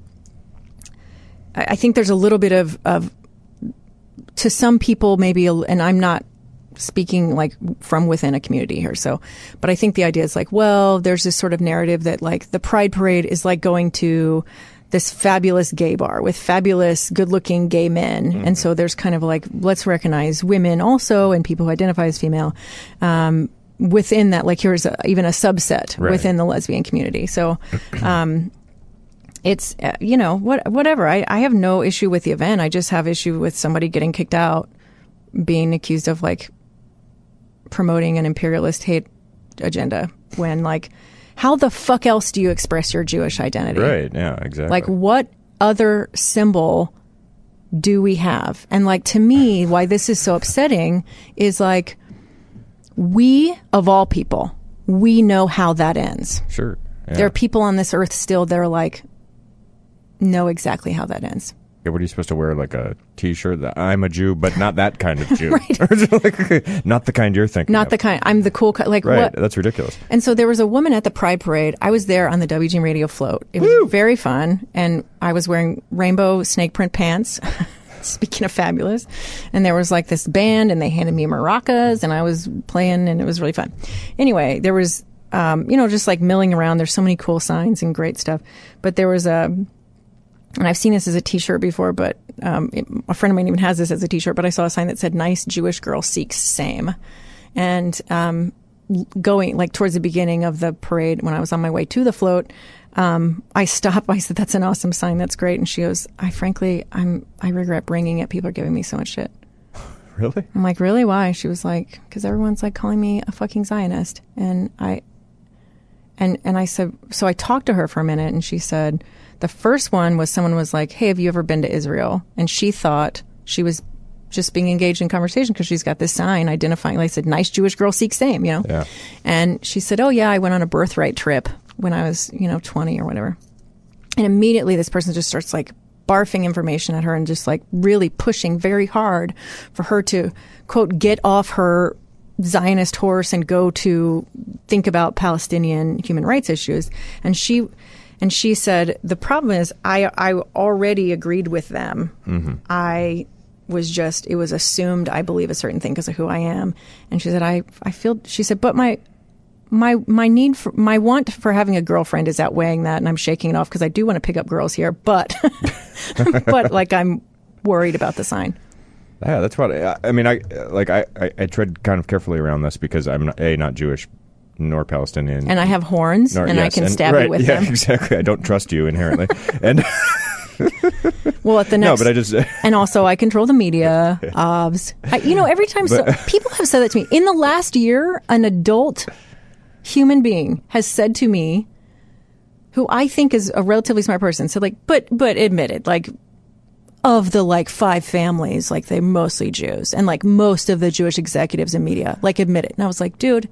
I think there's a little bit of, of to some people maybe, a, and I'm not speaking like from within a community here. So, but I think the idea is like, well, there's this sort of narrative that like the Pride Parade is like going to this fabulous gay bar with fabulous, good-looking gay men. Mm-hmm. And so there's kind of like, let's recognize women also and people who identify as female. Um, within that, like here's a, even a subset right. within the lesbian community. So, um, It's, uh, you know, what, whatever. I, I have no issue with the event. I just have issue with somebody getting kicked out, being accused of, like, promoting an imperialist hate agenda when, like, how the fuck else do you express your Jewish identity? Right, yeah, exactly. Like, what other symbol do we have? And, like, to me, why this is so upsetting is, like, we, of all people, we know how that ends. Sure. Yeah. There are people on this earth still that are like, know exactly how that ends. Yeah, what are you supposed to wear? Like a T-shirt that I'm a Jew, but not that kind of Jew. Right. like, not the kind you're thinking Not of. the kind. I'm the cool kind. Like right. what? That's ridiculous. And so there was a woman at the Pride Parade. I was there on the W G N Radio float. It was Woo! very fun. And I was wearing rainbow snake print pants. Speaking of fabulous. And there was like this band and they handed me maracas and I was playing and it was really fun. Anyway, there was, um, you know, just like milling around. There's so many cool signs and great stuff. But there was a... And I've seen this as a T-shirt before, but um, it, a friend of mine even has this as a T-shirt. But I saw a sign that said "Nice Jewish girl seeks same," and um, going like towards the beginning of the parade, when I was on my way to the float, um, I stopped. I said, "That's an awesome sign. That's great." And she goes, "I frankly, I'm I regret bringing it. People are giving me so much shit." Really? I'm like, "Really? Why?" She was like, "Because everyone's like calling me a fucking Zionist," and I. And and I said, so I talked to her for a minute, and she said, the first one was someone was like, hey, have you ever been to Israel? And she thought she was just being engaged in conversation because she's got this sign identifying, like I said, nice Jewish girl seeks same, you know? Yeah. And she said, oh, yeah, I went on a birthright trip when I was, you know, twenty or whatever. And immediately this person just starts like barfing information at her and just like really pushing very hard for her to, quote, get off her Zionist horse and go to think about Palestinian human rights issues. And she and she said, the problem is I I already agreed with them. Mm-hmm. I was just, it was assumed I believe a certain thing because of who I am. And she said, I I feel, she said, but my my my need for, my want for having a girlfriend is outweighing that. And I'm shaking it off because I do want to pick up girls here. But, but like I'm worried about the sign. Yeah, that's what I, I mean. I like I, I, I tread kind of carefully around this because I'm not, a not Jewish nor Palestinian, and I have horns, nor, and yes, I can and, stab right, you with yeah, them. Exactly. I don't trust you inherently, and well, at the next, no, but I just and also I control the media. Obs, I, you know, every time so, people have said that to me in the last year, an adult human being has said to me, who I think is a relatively smart person. So like, but, but admitted, like of the like five families, like they're mostly Jews and like most of the Jewish executives in media, like admitted. And I was like, dude,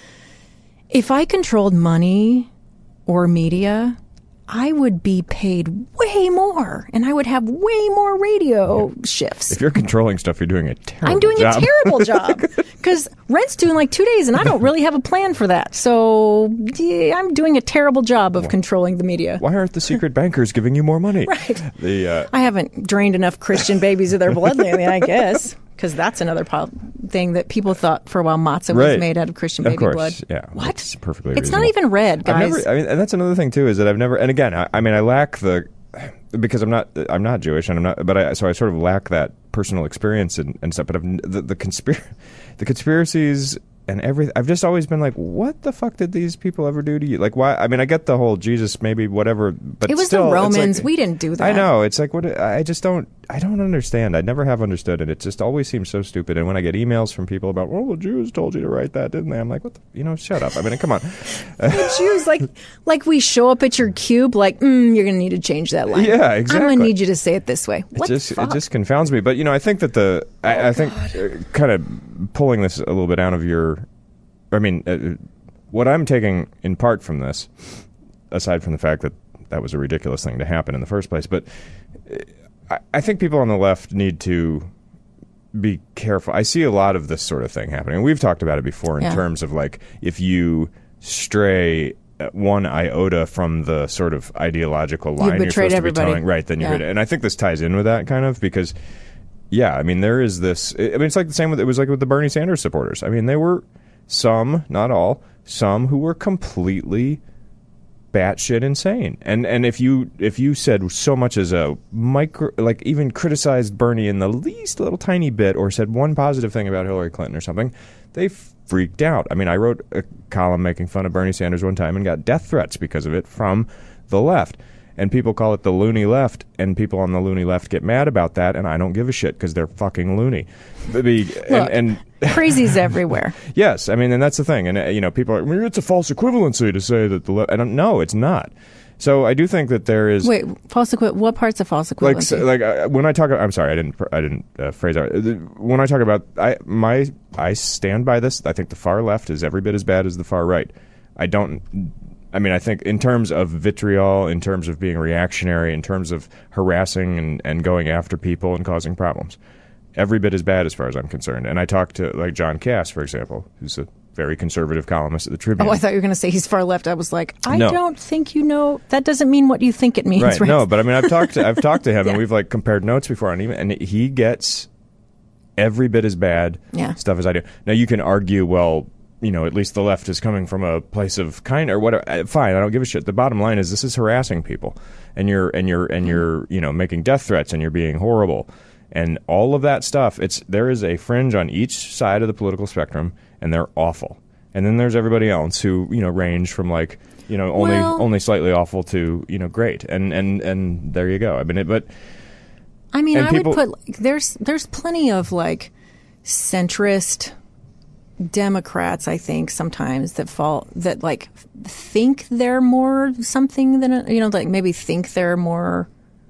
if I controlled money or media, I would be paid way more, and I would have way more radio yeah. shifts. If you're controlling stuff, you're doing a terrible job. I'm doing job. a terrible job because rent's due in like two days, and I don't really have a plan for that. So yeah, I'm doing a terrible job of well, controlling the media. Why aren't the secret bankers giving you more money? Right. The, uh... I haven't drained enough Christian babies of their blood lately, I guess. Because that's another po- thing that people thought for a while matzah was right. made out of Christian baby of course, blood. Yeah, what? It's perfectly It's reasonable. not even red, guys. I've never, I mean, and that's another thing too is that I've never. And again, I, I mean, I lack the because I'm not I'm not Jewish and I'm not. But I so I sort of lack that personal experience and, and stuff. But I've, the the, conspir- the conspiracies. And everything, I've just always been like, what the fuck did these people ever do to you? Like, why? I mean, I get the whole Jesus, maybe whatever, but it was still, the Romans. Like, we didn't do that. I know. It's like, what? I just don't. I don't understand. I never have understood it. It just always seems so stupid. And when I get emails from people about, well, the Jews told you to write that, didn't they? I'm like, what? The, you know, shut up. I mean, come on. The Jews, like, like we show up at your cube, like, mm, you're going to need to change that line. Yeah, exactly. I'm going to need you to say it this way. What it just, the fuck? It just confounds me. But you know, I think that the, I, oh, I think, uh, kind of pulling this a little bit out of your. I mean, uh, what I'm taking in part from this, aside from the fact that that was a ridiculous thing to happen in the first place, but uh, I, I think people on the left need to be careful. I see a lot of this sort of thing happening. We've talked about it before in yeah. terms of like if you stray one iota from the sort of ideological line you're supposed everybody. to be towing, right? Then you're yeah. good. And I think this ties in with that kind of because. Yeah, I mean, there is this. I mean, it's like the same with it was like with the Bernie Sanders supporters. I mean, they were. Some, not all, some who were completely batshit insane. And and if you if you said so much as a micro, like even criticized Bernie in the least little tiny bit or said one positive thing about Hillary Clinton or something, they freaked out. I mean, I wrote a column making fun of Bernie Sanders one time and got death threats because of it from the left. And people call it the loony left, and people on the loony left get mad about that, and I don't give a shit because they're fucking loony. The, Look, and, and crazy's everywhere. Yes, I mean, and that's the thing. And, uh, you know, people are, I mean, it's a false equivalency to say that the left. And no, it's not. So I do think that there is. Wait, false equi- what part's a false equivalency? Like, like uh, when I talk, I'm sorry, I didn't, I didn't uh, phrase it. When I talk about, I my, I stand by this. I think the far left is every bit as bad as the far right. I don't. I mean, I think in terms of vitriol, in terms of being reactionary, in terms of harassing and, and going after people and causing problems, every bit as bad as far as I'm concerned. And I talked to, like, John Kass, for example, who's a very conservative columnist at the Tribune. Oh, I thought you were going to say he's far left. I was like, I no. don't think you know. That doesn't mean what you think it means. Right. right? No, but I mean, I've talked to, I've talked to him, yeah. and we've, like, compared notes before on email, and he gets every bit as bad yeah. stuff as I do. Now, you can argue, well, you know, at least the left is coming from a place of kind or whatever. Fine, I don't give a shit. The bottom line is this is harassing people, and you're and you're and you're you know making death threats, and you're being horrible, and all of that stuff. It's there is a fringe on each side of the political spectrum, and they're awful. And then there's everybody else who you know range from like you know only well, only slightly awful to you know great, and and and there you go. I mean, it, but I mean, I people, would put there's there's plenty of like centrist Democrats, I think, sometimes that fall that like think they're more something than you know, like maybe think they're more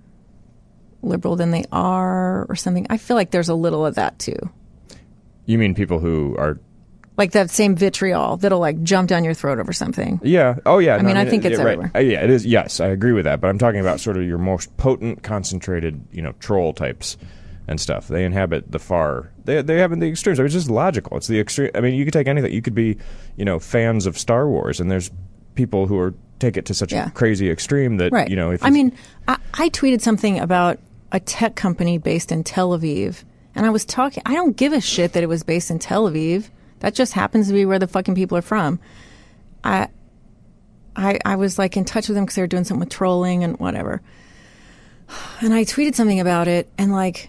liberal than they are or something. I feel like there's a little of that too. You mean people who are like that same vitriol that'll like jump down your throat over something? Yeah. Oh, yeah. I no, mean, I, mean, I think it, it's right. everywhere. Uh, yeah, it is. Yes, I agree with that. But I'm talking about sort of your most potent, concentrated, you know, troll types. And stuff. They inhabit the far. They they have the extremes. I mean, it's just logical. It's the extreme. I mean, you could take anything. You could be, you know, fans of Star Wars, and there's people who are take it to such yeah. a crazy extreme that right. you know. If I mean, I, I tweeted something about a tech company based in Tel Aviv, and I was talking. I don't give a shit that it was based in Tel Aviv. That just happens to be where the fucking people are from. I I I was like in touch with them because they were doing something with trolling and whatever, and I tweeted something about it, and like.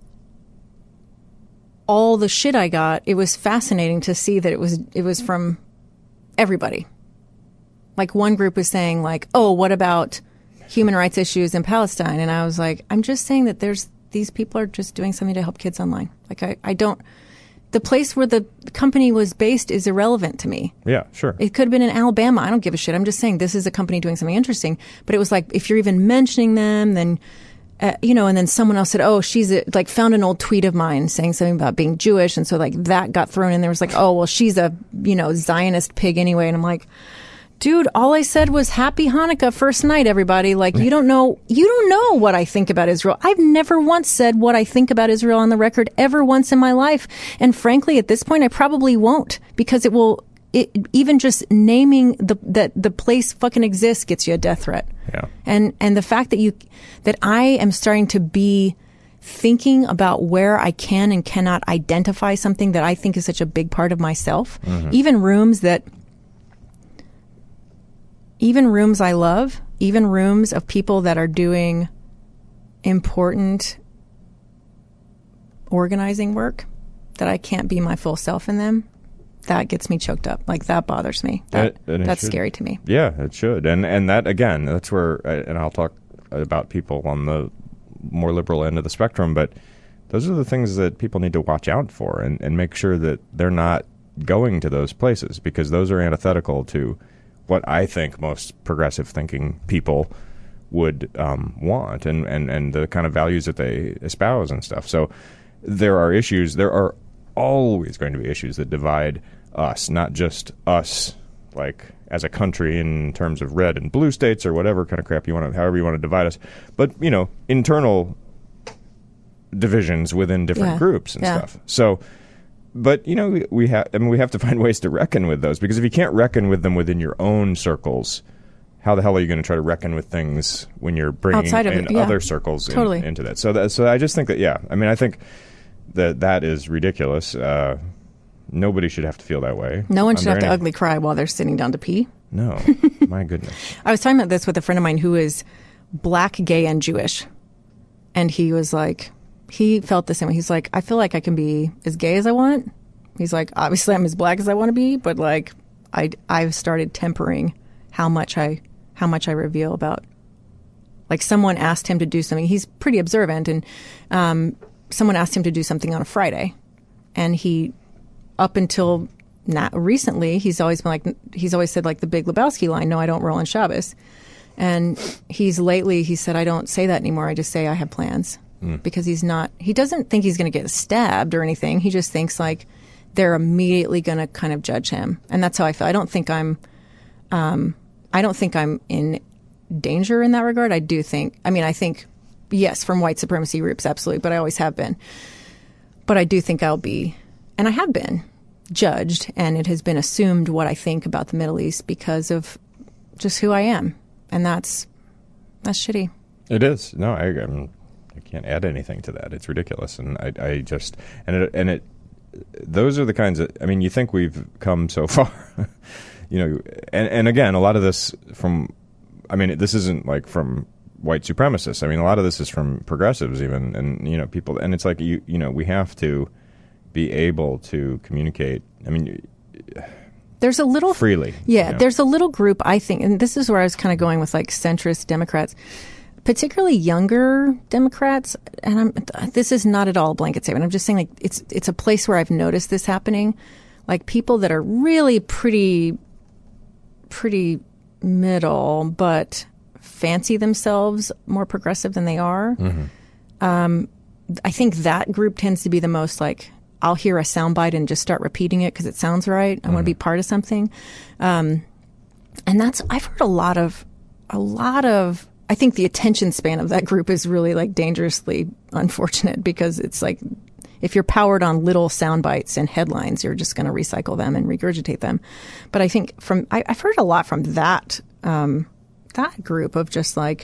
All the shit I got, it was fascinating to see that it was it was from everybody. Like one group was saying like, oh, what about human rights issues in Palestine? And I was like, I'm just saying that there's these people are just doing something to help kids online. Like I, I don't The place where the company was based is irrelevant to me. Yeah, sure. It could have been in Alabama. I don't give a shit. I'm just saying this is a company doing something interesting. But it was like, if you're even mentioning them, then, uh, you know, and then someone else said, oh, she's a, like found an old tweet of mine saying something about being Jewish. And so like that got thrown in there. It was like, oh, well, she's a, you know, Zionist pig anyway. And I'm like, dude, all I said was happy Hanukkah first night, everybody. Like, you don't know, you don't know what I think about Israel. I've never once said what I think about Israel on the record ever once in my life. And frankly, at this point, I probably won't, because it will, it, even just naming the, that the place fucking exists gets you a death threat. Yeah. And, and the fact that you, that I am starting to be thinking about where I can and cannot identify something that I think is such a big part of myself, mm-hmm. even rooms that, Even rooms I love, even rooms of people that are doing important organizing work, that I can't be my full self in them, that gets me choked up. Like, that bothers me. That, it, that's scary to me. Yeah, it should. And and that, again, that's where, and I'll talk about people on the more liberal end of the spectrum, but those are the things that people need to watch out for and, and make sure that they're not going to those places, because those are antithetical to what I think most progressive thinking people would um, want, and, and, and the kind of values that they espouse and stuff. So there are issues, there are always going to be issues that divide us, not just us, like as a country in terms of red and blue states or whatever kind of crap you want to, however you want to divide us, but, you know, internal divisions within different yeah. groups and yeah. stuff. So, but, you know, we, we have, I mean, we have to find ways to reckon with those, because if you can't reckon with them within your own circles, how the hell are you going to try to reckon with things when you're bringing Outside of in it, yeah. other circles in, totally. into that? So that, so I just think that, yeah, I mean, I think that that is ridiculous. Uh, nobody should have to feel that way. No one should have to any... ugly cry while they're sitting down to pee. No, my goodness. I was talking about this with a friend of mine who is black, gay, and Jewish. And he was like, he felt the same way. He's like, I feel like I can be as gay as I want. He's like, obviously I'm as black as I want to be, but like, I, I've started tempering how much I, how much I reveal about, like, someone asked him to do something. He's pretty observant, and um, someone asked him to do something on a Friday, and he, up until not recently, he's always been like, he's always said like the Big Lebowski line, no, I don't roll on Shabbos. And he's lately, he said, I don't say that anymore. I just say I have plans. Mm. Because he's not, he doesn't think he's going to get stabbed or anything. He just thinks like they're immediately going to kind of judge him. And that's how I feel. I don't think I'm, um, I don't think I'm in danger in that regard. I do think, I mean, I think, yes, from white supremacy groups, absolutely, but I always have been. But I do think I'll be, and I have been, judged, and it has been assumed what I think about the Middle East because of just who I am. And that's, that's shitty. It is. No, I, I'm, I can't add anything to that. It's ridiculous. And I, I just, and it, and it, those are the kinds of, I mean, you think we've come so far, you know, and, and again, a lot of this from, I mean, this isn't like from white supremacists. I mean, a lot of this is from progressives even, and, you know, people, and it's like, you, you know, we have to be able to communicate. I mean, there's a little freely. Yeah. You know? There's a little group, I think, and this is where I was kind of going with like centrist Democrats, particularly younger Democrats. And I'm, this is not at all a blanket statement. I'm just saying like it's, it's a place where I've noticed this happening. Like people that are really pretty, pretty middle, but fancy themselves more progressive than they are. Mm-hmm. Um, I think that group tends to be the most like, I'll hear a soundbite and just start repeating it because it sounds right. I mm-hmm. want to be part of something. Um, and that's, I've heard a lot of, a lot of, I think the attention span of that group is really like dangerously unfortunate because it's like, if you're powered on little sound bites and headlines, you're just going to recycle them and regurgitate them. But I think from, I, I've heard a lot from that, um, that group of just like,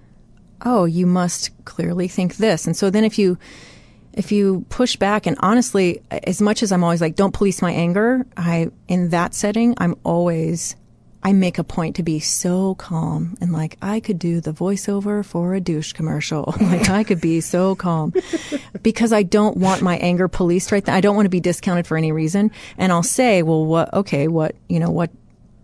oh, you must clearly think this. And so then if you, if you push back, and honestly, as much as I'm always like, don't police my anger, I, in that setting, I'm always, I make a point to be so calm and like, I could do the voiceover for a douche commercial. Like I could be so calm because I don't want my anger policed right then. I don't want to be discounted for any reason. And I'll say, well, what, okay, what, you know, what,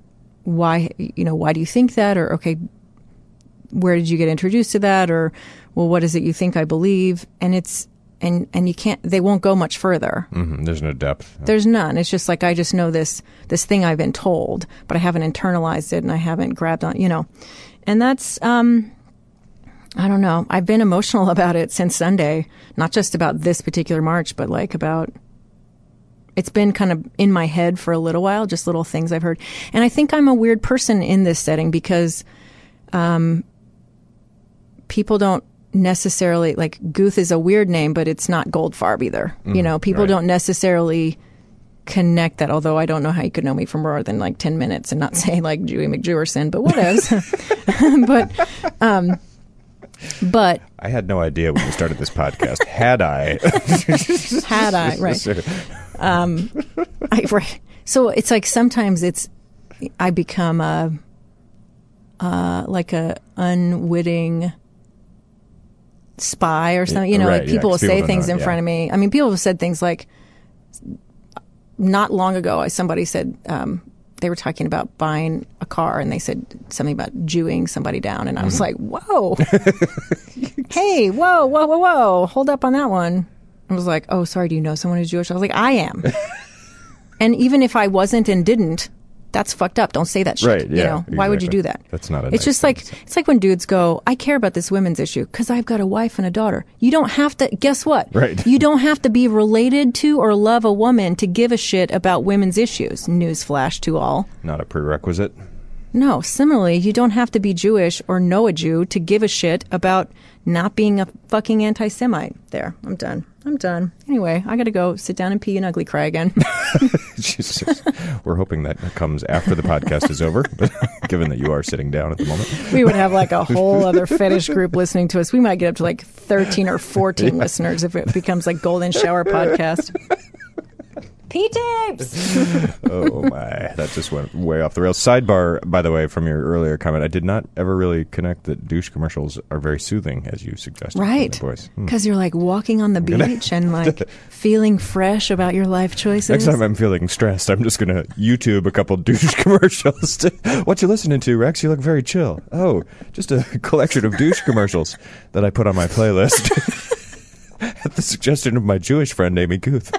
why, you know, why do you think that? Or, okay, where did you get introduced to that? Or, well, what is it you think I believe? And it's, and and you can't. They won't go much further. Mm-hmm. There's no depth. There's none. It's just like I just know this this thing I've been told, but I haven't internalized it and I haven't grabbed on. You know, and that's. Um, I don't know. I've been emotional about it since Sunday, not just about this particular march, but like about. It's been kind of in my head for a little while, just little things I've heard. And I think I'm a weird person in this setting because um, people don't necessarily, like, Guth is a weird name, but it's not Goldfarb either. Mm, you know, people right. don't necessarily connect that, although I don't know how you could know me for more than like ten minutes and not say like Jewy McJewerson, but whatevs. but, um, but. I had no idea when we started this podcast. Had I. Had I, right. Um, I, right. So it's like sometimes it's, I become a, uh, like a unwitting spy or something. You know, right, like people yeah, will say people things know, in yeah. front of me. I mean, people have said things like, not long ago, somebody said, um, they were talking about buying a car and they said something about Jewing somebody down. And I was mm-hmm. like, whoa, hey, whoa, whoa, whoa, whoa, hold up on that one. I was like, oh, sorry, do you know someone who's Jewish? I was like, I am. And even if I wasn't and didn't, that's fucked up. Don't say that shit. Right, yeah, you know, exactly. why would you do that? That's not a It's nice just thing like, to say. it's like when dudes go, I care about this women's issue because I've got a wife and a daughter. You don't have to, guess what? Right. You don't have to be related to or love a woman to give a shit about women's issues. Newsflash to all. Not a prerequisite. No, similarly, you don't have to be Jewish or know a Jew to give a shit about not being a fucking anti-Semite. There, I'm done. I'm done. Anyway, I got to go sit down and pee and ugly cry again. Jesus. We're hoping that comes after the podcast is over, given that you are sitting down at the moment. We would have like a whole other fetish group listening to us. We might get up to like thirteen or fourteen yeah. listeners if it becomes like Golden Shower podcast. P-tapes! Oh, my. That just went way off the rails. Sidebar, by the way, from your earlier comment, I did not ever really connect that douche commercials are very soothing, as you suggested. Right. Because hmm. you're like walking on the beach and like feeling fresh about your life choices. Next time I'm feeling stressed, I'm just going to YouTube a couple douche commercials. To, what you listening to, Rex? You look very chill. Oh, just a collection of douche commercials that I put on my playlist at the suggestion of my Jewish friend, Amy Guth.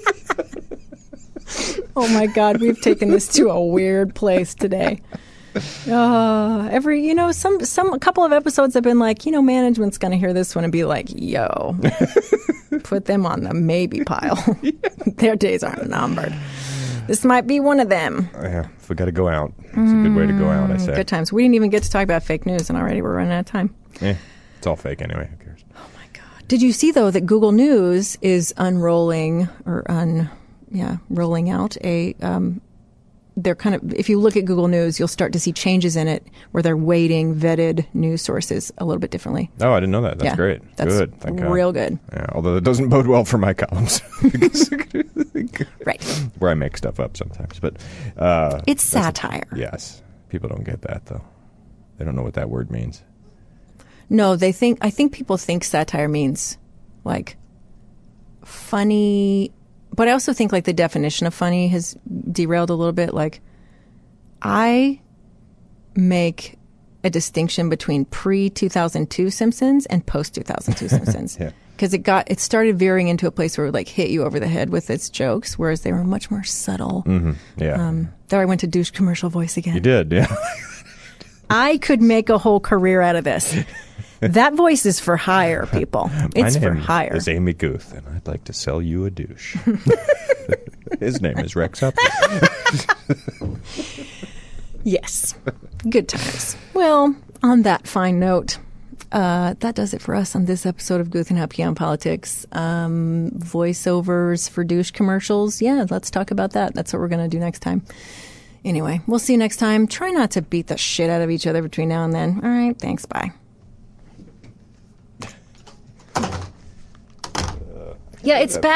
Oh my God, we've taken this to a weird place today. Uh, every, you know, some, some, a couple of episodes have been like, you know, management's going to hear this one and be like, yo, put them on the maybe pile. Their days aren't numbered. This might be one of them. Yeah, if we got to go out. It's a good way to go out, I say. Good times. We didn't even get to talk about fake news and already we're running out of time. Yeah, it's all fake anyway. Who cares? Oh my God. Did you see, though, that Google News is unrolling or un... Yeah, rolling out a, um, they're kind of, if you look at Google News, you'll start to see changes in it where they're weighting vetted news sources a little bit differently. Oh, I didn't know that. That's yeah, great. That's good. Thank God. Real good. Yeah, although it doesn't bode well for my columns. Right. Where I make stuff up sometimes. But uh, it's satire. Yes. People don't get that, though. They don't know what that word means. No, they think, I think people think satire means like funny. But I also think like the definition of funny has derailed a little bit. Like I make a distinction between pre two thousand two Simpsons and post two thousand two Simpsons. Yeah. Because it got, it started veering into a place where it would like hit you over the head with its jokes, whereas they were much more subtle. Mm-hmm. Yeah. Um, there I went to douche commercial voice again. You did, yeah. I could make a whole career out of this. That voice is for hire, people. It's My name for hire. is Amy Guth, and I'd like to sell you a douche. His name is Rex Up. Yes. Good times. Well, on that fine note, uh, that does it for us on this episode of Guth and Hupke on Politics. Um, voiceovers for douche commercials. Yeah, let's talk about that. That's what we're going to do next time. Anyway, we'll see you next time. Try not to beat the shit out of each other between now and then. All right. Thanks. Bye. Yeah, it's bad.